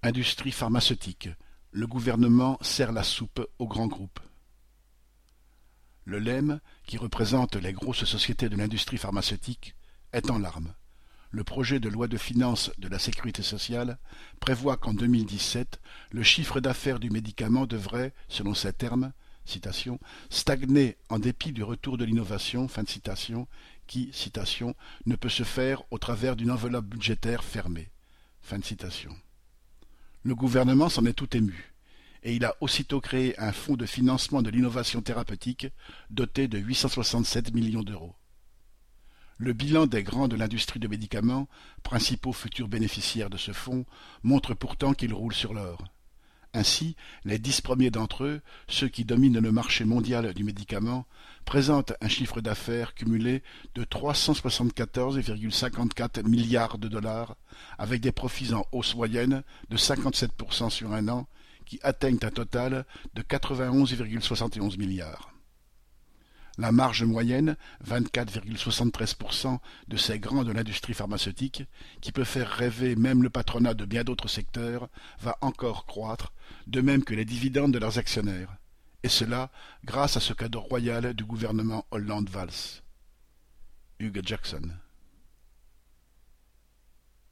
Industrie pharmaceutique: le gouvernement sert la soupe aux grands groupes. Le LEM, qui représente les grosses sociétés de l'industrie pharmaceutique, est en larmes. Le projet de loi de finances de la sécurité sociale prévoit qu'en 2017, le chiffre d'affaires du médicament devrait, selon ces termes, citation, stagner en dépit du retour de l'innovation, fin de citation, qui, citation, ne peut se faire au travers d'une enveloppe budgétaire fermée. Fin de citation. Le gouvernement s'en est tout ému, et il a aussitôt créé un fonds de financement de l'innovation thérapeutique doté de 867 millions d'euros. Le bilan des grands de l'industrie de médicaments, principaux futurs bénéficiaires de ce fonds, montre pourtant qu'ils roulent sur l'or. Ainsi, les 10 premiers d'entre eux, ceux qui dominent le marché mondial du médicament, présentent un chiffre d'affaires cumulé de 374,54 milliards de dollars, avec des profits en hausse moyenne de 57% sur un an, qui atteignent un total de 91,71 milliards. La marge moyenne, 24,73% de ces grands de l'industrie pharmaceutique, qui peut faire rêver même le patronat de bien d'autres secteurs, va encore croître, de même que les dividendes de leurs actionnaires, et cela grâce à ce cadeau royal du gouvernement Hollande-Valls. Hugh Jackson.